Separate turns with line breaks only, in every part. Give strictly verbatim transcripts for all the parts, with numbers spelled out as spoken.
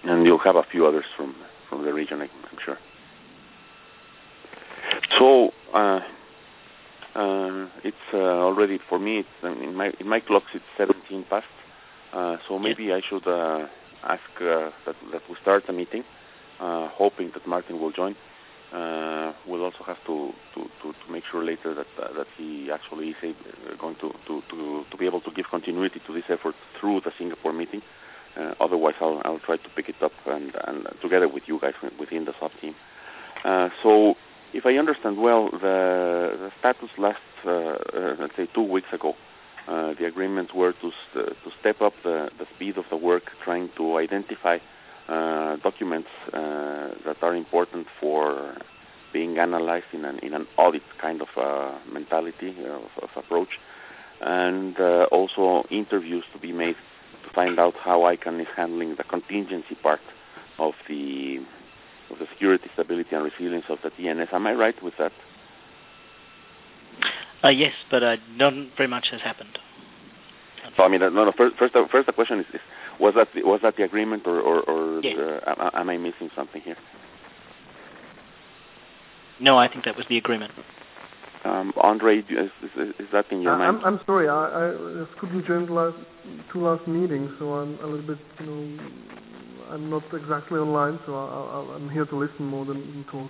and you'll have a few others from from the region, I'm sure. So uh, uh, it's uh, already for me. It's, in my in my clocks, it's seventeen past. Uh, so maybe yes. I should uh, ask uh, that that we start the meeting, uh, hoping that Martin will join. Uh, we'll also have to, to, to, to make sure later that uh, that he actually is able, going to, to, to, to be able to give continuity to this effort through the Singapore meeting. Uh, otherwise, I'll, I'll try to pick it up and, and together with you guys within the sub team. Uh, so, if I understand well, the, the status last, uh, uh, let's say, two weeks ago, uh, the agreements were to st- to step up the, the speed of the work, trying to identify Uh, documents uh, that are important for being analyzed in an in an audit kind of uh, mentality uh, of, of approach, and uh, also interviews to be made to find out how ICANN is handling the contingency part of the of the security, stability, and resilience of the D N S. Am I right with that?
Uh, yes, but uh, not very much has happened.
So I mean, no, no. First, first, first the question is, is was that the, was that the agreement, or, or, or
yes.
uh, am I missing something here?
No, I think that was the agreement.
Um, Andre, is, is, is that in your
uh,
mind?
I'm, I'm sorry, I, I couldn't join the last two last meetings, so I'm a little bit, you know, I'm not exactly online, so I, I, I'm here to listen more than, than talk.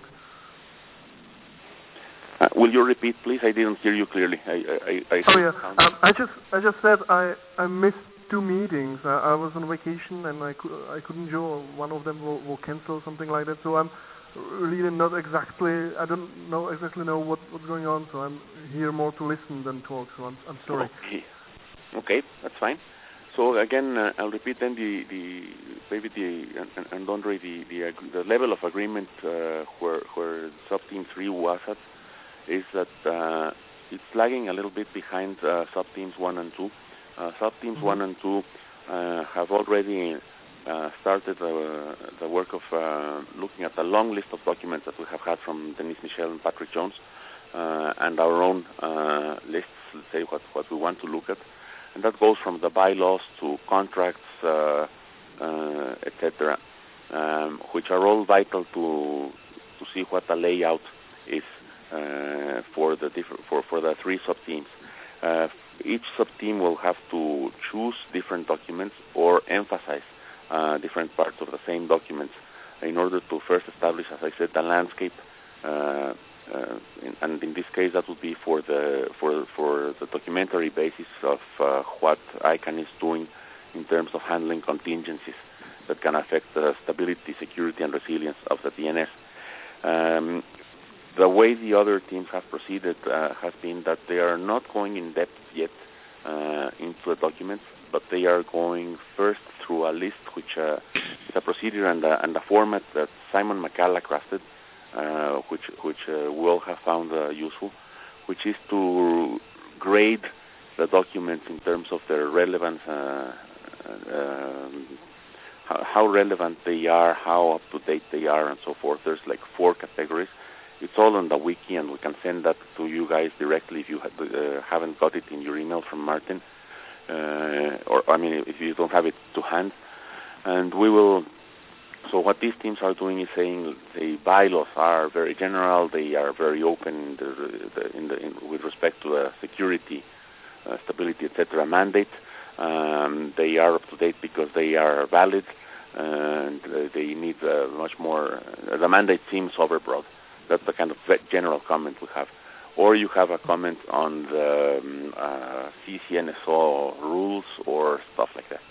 Uh, will you repeat, please? I didn't hear you clearly. I, I, I
oh yeah, um, I just I just said I, I missed two meetings. I, I was on vacation and I could I couldn't join. One of them will, will cancel, something like that. So I'm really not exactly. I don't know exactly know what, what's going on. So I'm here more to listen than talk. So I'm I'm sorry.
Okay, okay, that's fine. So again, uh, I'll repeat then the the maybe the and, and Andre the the, the level of agreement uh, where where sub team three was at is that uh, it's lagging a little bit behind uh, sub-teams one and two. Uh, sub-teams mm-hmm. one and two uh, have already uh, started uh, the work of uh, looking at a long list of documents that we have had from Denise Michel and Patrick Jones, uh, and our own uh, lists, let's say, what, what we want to look at. And that goes from the bylaws to contracts, uh, uh, et cetera, um, which are all vital to to see what the layout is Uh, for the different for, for the three sub teams. Uh, each sub team will have to choose different documents or emphasize uh, different parts of the same documents in order to first establish, as I said, the landscape. Uh, uh, in, and in this case, that would be for the for for the documentary basis of uh, what ICANN is doing in terms of handling contingencies that can affect the stability, security, and resilience of the D N S. Um, The way the other teams have proceeded uh, has been that they are not going in depth yet uh, into the documents, but they are going first through a list, which uh, is a procedure and a, and a format that Simon McCalla crafted, uh, which which uh, we all have found uh, useful, which is to grade the documents in terms of their relevance, uh, uh, how, how relevant they are, how up to date they are, and so forth. There's like four categories. It's all on the wiki, and we can send that to you guys directly if you ha- uh, haven't got it in your email from Martin, uh, or I mean, if you don't have it to hand. And we will. So what these teams are doing is saying the bylaws are very general, they are very open in the, the, in the, in, with respect to the security, uh, stability, et cetera mandate. Um, they are up to date because they are valid, and uh, they need uh, much more. Uh, the mandate seems overbroad. That's the kind of general comment we have. Or you have a comment on the um, uh, C C N S O rules or stuff like that.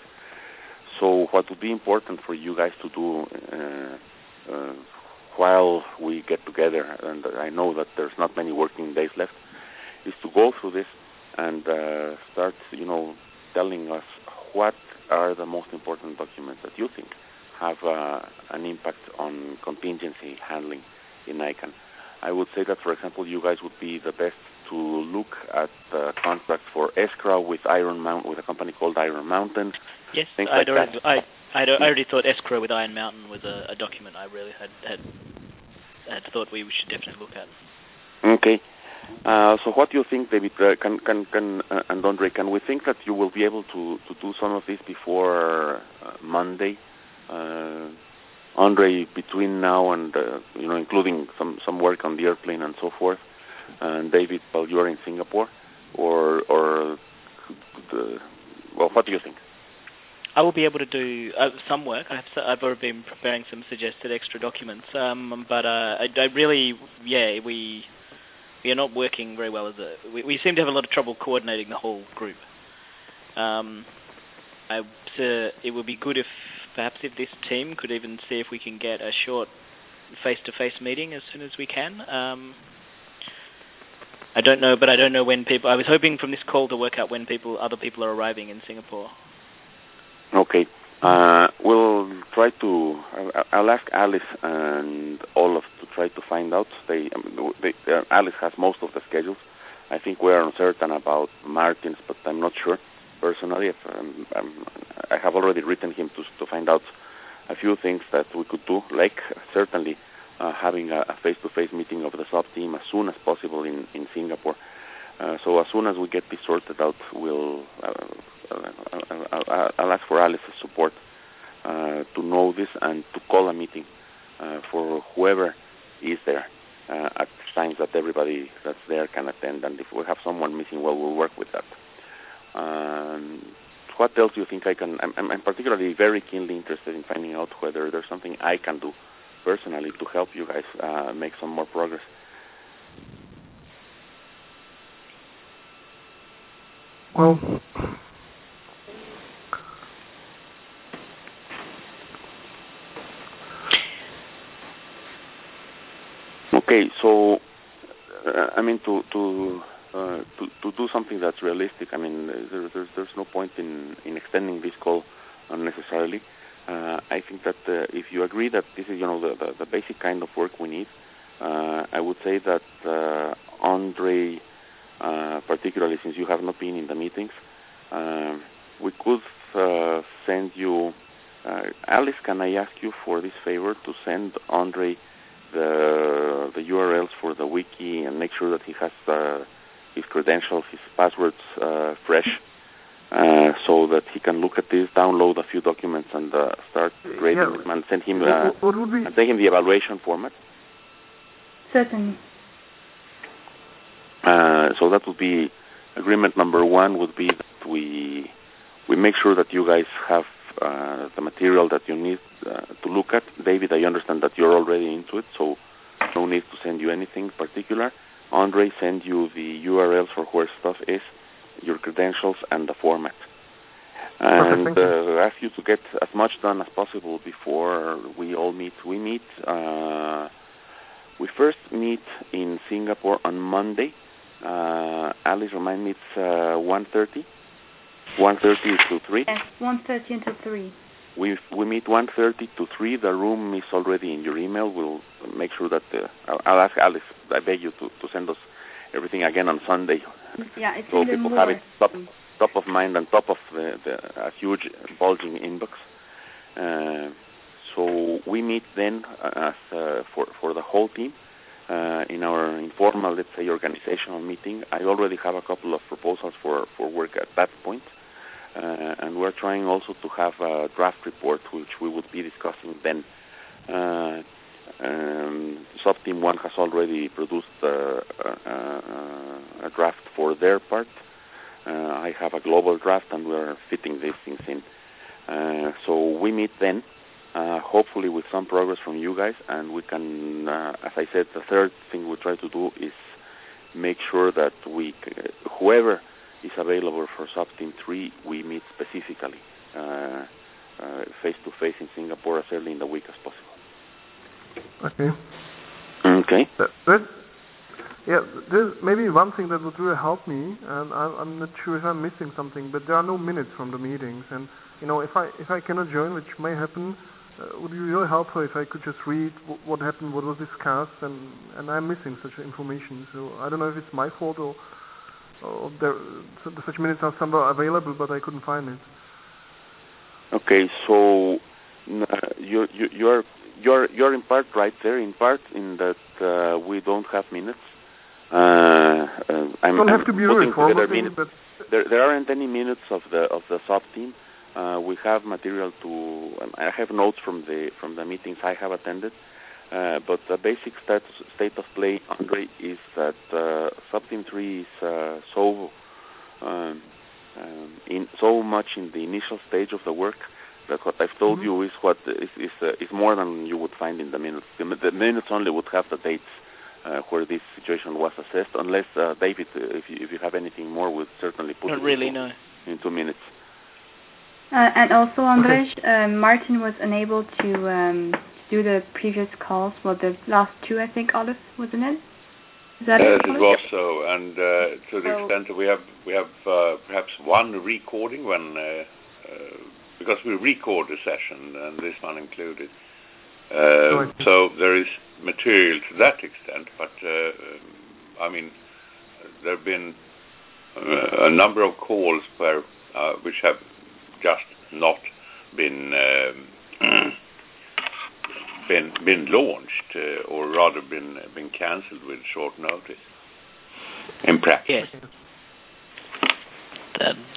So what would be important for you guys to do uh, uh, while we get together, and I know that there's not many working days left, is to go through this and uh, start, you know, telling us what are the most important documents that you think have uh, an impact on contingency handling in ICANN. I would say that, for example, you guys would be the best to look at uh, contracts for escrow with Iron Mountain, with a company called Iron Mountain.
Yes,
Things
I'd
like
already,
that.
I, I'd, I already thought escrow with Iron Mountain was a, a document I really had, had had thought we should definitely look at.
Okay. Uh, so what do you think, David? Uh, can can can uh, and Andre, can we think that you will be able to, to do some of this before uh, Monday, Uh, Andre, between now and uh, you know, including some, some work on the airplane and so forth, and David, while you're in Singapore, or or the, well, what do you think?
I will be able to do uh, some work. I've, I've already been preparing some suggested extra documents, um, but uh, I, I really, yeah, we we are not working very well as a. We, we seem to have a lot of trouble coordinating the whole group. Um, I, uh, it would be good if perhaps if this team could even see if we can get a short face-to-face meeting as soon as we can. Um, I don't know, but I don't know when people. I was hoping from this call to work out when people, other people are arriving in Singapore.
Okay. Uh, we'll try to. I'll ask Alice and Olaf to try to find out. They, they, uh, Alice has most of the schedules. I think we're uncertain about Martin's, but I'm not sure personally. If, um, um, I have already written him to to find out a few things that we could do, like certainly uh, having a, a face-to-face meeting of the sub-team as soon as possible in in Singapore. Uh, so as soon as we get this sorted out, we'll. Uh, I'll, I'll ask for Alice's support uh, to know this and to call a meeting uh, for whoever is there uh, at times that everybody that's there can attend. And if we have someone missing, well, we'll work with that. Um, what else do you think I can... I'm, I'm particularly very keenly interested in finding out whether there's something I can do personally to help you guys uh, make some more progress.
Well...
Okay, so uh, I mean to to, uh, to to do something that's realistic. I mean, there, there's there's no point in, in extending this call unnecessarily. Uh, I think that uh, if you agree that this is you know the, the, the basic kind of work we need, uh, I would say that uh, Andre, uh, particularly since you have not been in the meetings, uh, we could uh, send you. Uh, Alice, can I ask you for this favor to send Andre the the U R Ls for the wiki and make sure that he has uh, his credentials, his passwords uh, fresh, uh, so that he can look at this, download a few documents, and uh, start grading
yeah.
them and send him uh,
what, what would be...
and send him the evaluation format.
Certainly.
Uh, so that would be agreement number one. Would be that we we make sure that you guys have uh, the material that you need uh, to look at. David, I understand that you're already into it, so no need to send you anything particular. Andre, send you the U R Ls for where stuff is, your credentials, and the format. And uh, ask you to get as much done as possible before we all meet. We meet, uh, we first meet in Singapore on Monday. Uh, Alice, remind me, it's uh, one thirty? one thirty to three?
Yes, one thirty until three.
We we meet one thirty to three. The room is already in your email. We'll make sure that uh, I'll, I'll ask Alice. I beg you to, to send us everything again on Sunday.
Yeah, it's
so
in the
people
more.
have it top top of mind and top of the, the a huge bulging inbox. Uh, so we meet then as uh, for for the whole team uh, in our informal, let's say, organizational meeting. I already have a couple of proposals for, for work at that point. Uh, and we're trying also to have a draft report, which we would be discussing then. Uh, um, Sub-Team one has already produced uh, uh, a draft for their part. Uh, I have a global draft, and we're fitting these things in. Uh, so we meet then, uh, hopefully with some progress from you guys, and we can, uh, as I said, the third thing we try to do is make sure that we, uh, whoever is available for Sub-Team three, we meet specifically uh, uh, face-to-face in Singapore as early in the week as possible.
Okay.
Okay.
That, that, yeah, there's maybe one thing that would really help me, and I'm, I'm not sure if I'm missing something, but there are no minutes from the meetings, and you know, if I if I cannot join, which may happen, uh, would be really helpful if I could just read w- what happened, what was discussed, and and I'm missing such information. So I don't know if it's my fault or. Oh, there, such minutes are somewhere available, but I couldn't find it.
Okay, so uh, you you you're you're you're in part right there. In part, in that uh, we don't have minutes. Uh, uh, I'm,
don't have
I'm
to be
putting
really
together minutes.
but
There there aren't any minutes of the of the sub team. Uh, we have material to. Um, I have notes from the from the meetings I have attended. Uh, but the basic status, state of play, Andre, is that uh, Subteam three is uh, so um, um, in so much in the initial stage of the work that what I've told mm-hmm. you is what is is, uh, is more than you would find in the minutes. The, the minutes only would have the dates uh, where this situation was assessed, unless uh, David, uh, if you if you have anything more, would certainly put
Not
it
really,
into,
no.
in two minutes.
Uh, and also, Andrej, uh, Martin was unable to um, do the previous calls. Well, the last two, I think, Olive, wasn't it? Is that
yes,
it,
it was so, and uh, to the
so,
extent that we have we have uh, perhaps one recording when uh, uh, because we record the session, and this one included. Uh, so there is material to that extent, but uh, I mean, there have been uh, a number of calls where uh, which have just not been um, been been launched, uh, or rather been been cancelled with short notice. In practice.
Yes. Then.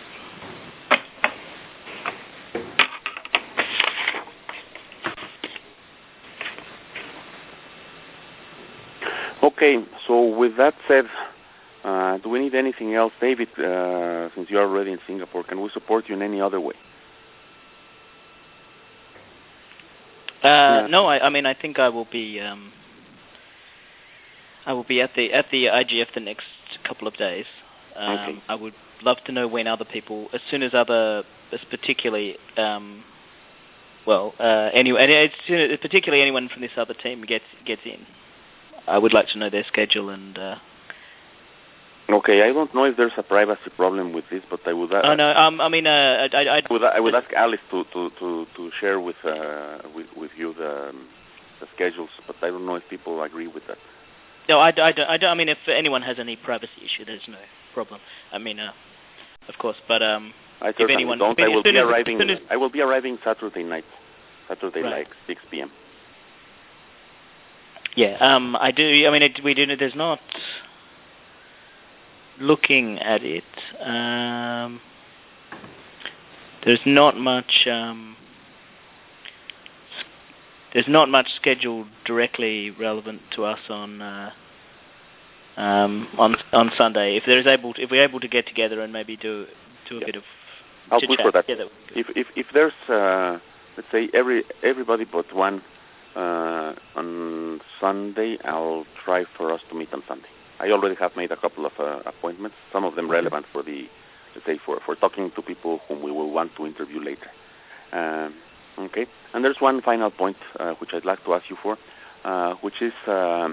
Okay, so with that said, uh, do we need anything else? David, uh, since you're already in Singapore, can we support you in any other way?
Uh,
yeah.
No, I, I mean, I think I will be, um, I will be at the at the I G F the next couple of days. Um,
okay.
I would love to know when other people, as soon as other, as particularly, um, well, uh, anyway, and it's, particularly anyone from this other team gets gets in. I would like to know their schedule and. Uh,
okay, I don't know if there's a privacy problem with this, but I would. Uh,
oh no, um, I mean, uh, I, I,
I would, I would ask Alice to to, to, to share with uh, with with you the um, the schedules, but I don't know if people agree with that.
No, I, I, don't, I don't. I mean, if anyone has any privacy issue, there's no problem. I mean, uh, of course, but um,
I
if anyone,
don't.
I, mean,
I will be
as,
arriving.
As,
I will be arriving Saturday night, Saturday
right.
like six p.m.
Yeah, um, I do. I mean, it, we do. There's not. Looking at it, um, there's not much. Um, there's not much scheduled directly relevant to us on uh, um, on on Sunday. If there's able, to, if we're able to get together and maybe do do a
yeah.
bit of
I'll push for that.
Yeah, that
if if if there's uh, let's say every everybody but one uh, on Sunday, I'll try for us to meet on Sunday. I already have made a couple of uh, appointments, some of them okay. relevant for the, let's say, for, for talking to people whom we will want to interview later. Um, okay, and there's one final point uh, which I'd like to ask you for, uh, which is, um,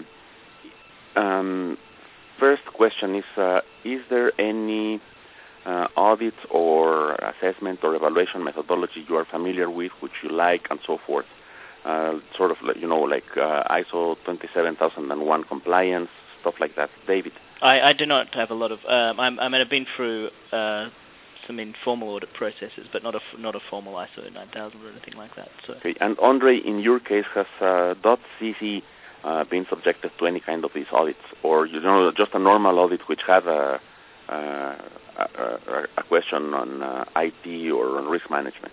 um, first question is, uh, is there any uh, audit or assessment or evaluation methodology you are familiar with, which you like, and so forth? Uh, sort of, you know, like uh, I S O twenty-seven thousand one compliance, stuff like that. David?
I, I do not have a lot of... Um, I'm, I mean, I've been through uh, some informal audit processes, but not a, not a formal I S O nine thousand or anything like that. So.
Okay. And Andre, in your case, has uh, .cc uh, been subjected to any kind of these audits? Or, you know, just a normal audit which had a, uh, a, a question on uh, I T or on risk management?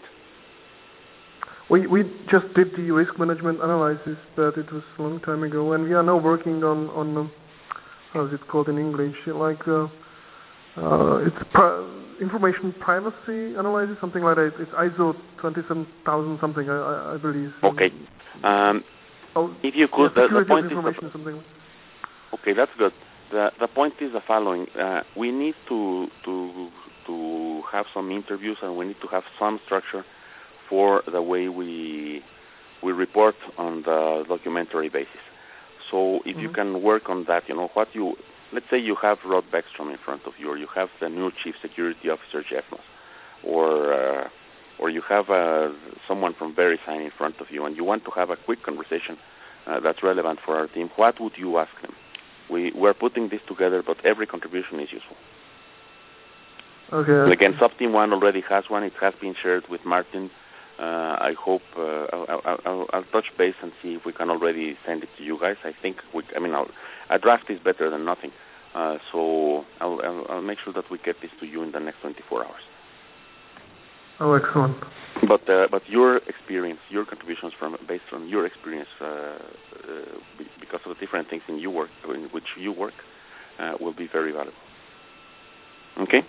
We we just did the risk management analysis, but it was a long time ago, and we are now working on on um, how is it called in English? Like uh, uh, it's pri- information privacy analysis, something like that. It's I S O twenty-seven thousand something, I, I, I believe.
Okay. Um,
oh,
if you could,
yeah,
the, the point is
the, something.
Okay, that's good. The the point is the following: uh, we need to to to have some interviews, and we need to have some structure for the way we we report on the documentary basis. So if mm-hmm. you can work on that, you know, what you, let's say you have Rod Beckstrom in front of you, or you have the new Chief Security Officer, Jeff Moss, or uh, or you have uh, someone from VeriSign in front of you, and you want to have a quick conversation uh, that's relevant for our team, what would you ask them? We, we're putting this together, but every contribution is useful.
Okay.
Again, Subteam one already has one. It has been shared with Martin. Uh, I hope uh, I'll, I'll, I'll, I'll touch base and see if we can already send it to you guys. I think we, I mean, I'll, a draft is better than nothing. Uh, so I'll, I'll, I'll make sure that we get this to you in the next twenty-four hours.
Oh, excellent.
But uh, but your experience, your contributions from based on your experience, uh, uh, because of the different things in you work in which you work, uh, will be very valuable. Okay.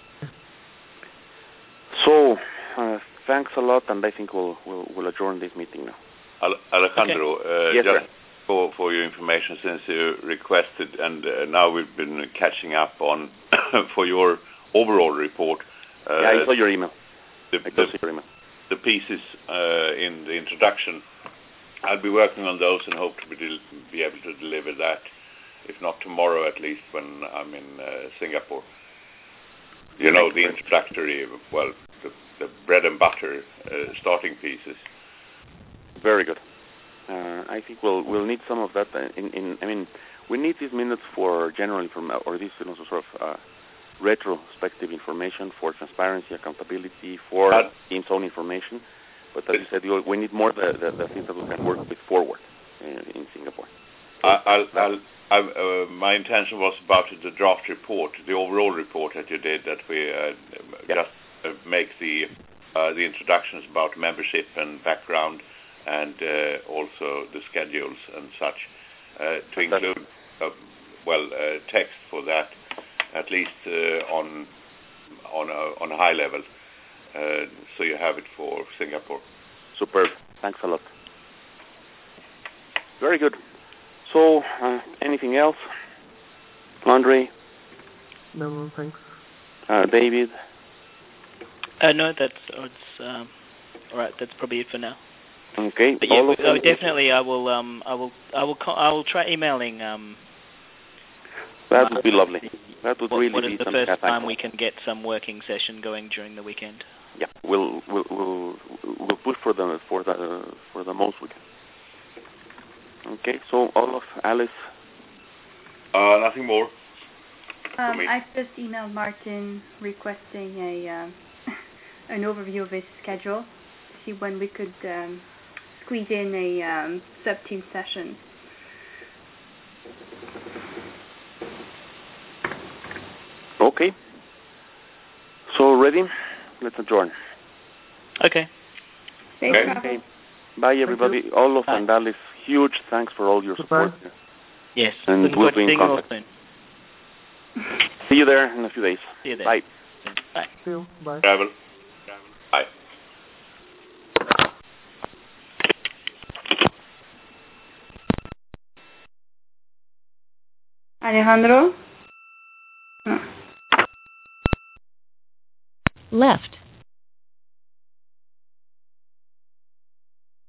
So uh, thanks a lot, and I think we'll we'll, we'll adjourn this meeting now.
Alejandro,
okay.
uh,
yes,
just
sir.
for for your information, since you requested, and uh, now we've been catching up on for your overall report. Uh,
yeah, I saw your email.
The,
I saw
the,
your email.
The pieces uh, in the introduction, I'll be working on those and hope to be, del- be able to deliver that, if not tomorrow, at least when I'm in uh, Singapore. You know, the introductory, well, the, the bread and butter uh, starting pieces.
Very good. Uh, I think we'll we'll need some of that. In, in I mean, we need these minutes for general information, or this you know, sort of uh, retrospective information for transparency, accountability, for uh, team's own information. But as you said, we need more the, the, the things that we can work with forward in, in Singapore.
So I'll, I'll, I'll, uh, my intention was about the draft report, the overall report that you did, that we uh, yeah. just uh, make the uh, the introductions about membership and background, and uh, also the schedules and such, uh, to include uh, well uh, text for that, at least uh, on on a, on a high level, uh, so you have it for Singapore.
Superb. Thanks a lot. Very good. So, uh, anything else? Andre?
No, no thanks.
Uh, David?
Uh, no, that's it's, um, all right. That's probably it for now.
Okay.
But yeah, we, oh, definitely. I will. Um, I will. I will. Call, I will try emailing. Um,
that would be lovely. That would
what,
really
what
be
is the
something
first
I
time we can get some working session going during the weekend?
Yeah, we'll we'll we'll, we'll push for the for the for the most we can. Okay. So, Olaf, Alice.
Uh, nothing more.
Um, I've just emailed Martin requesting a um, an overview of his schedule to see when we could um, squeeze in a um, sub-team session.
Okay. So ready? Let's adjourn.
Okay.
Safe
okay.
travel.
Bye, everybody. Olaf and Alice, huge thanks for all your support.
Goodbye.
Yes.
And
Looking
we'll
forward
be in
to seeing you all
contact.
soon.
See you there in a few days.
See you there.
Bye.
Bye.
See you. Bye.
Travel. Bye.
Alejandro?
Left.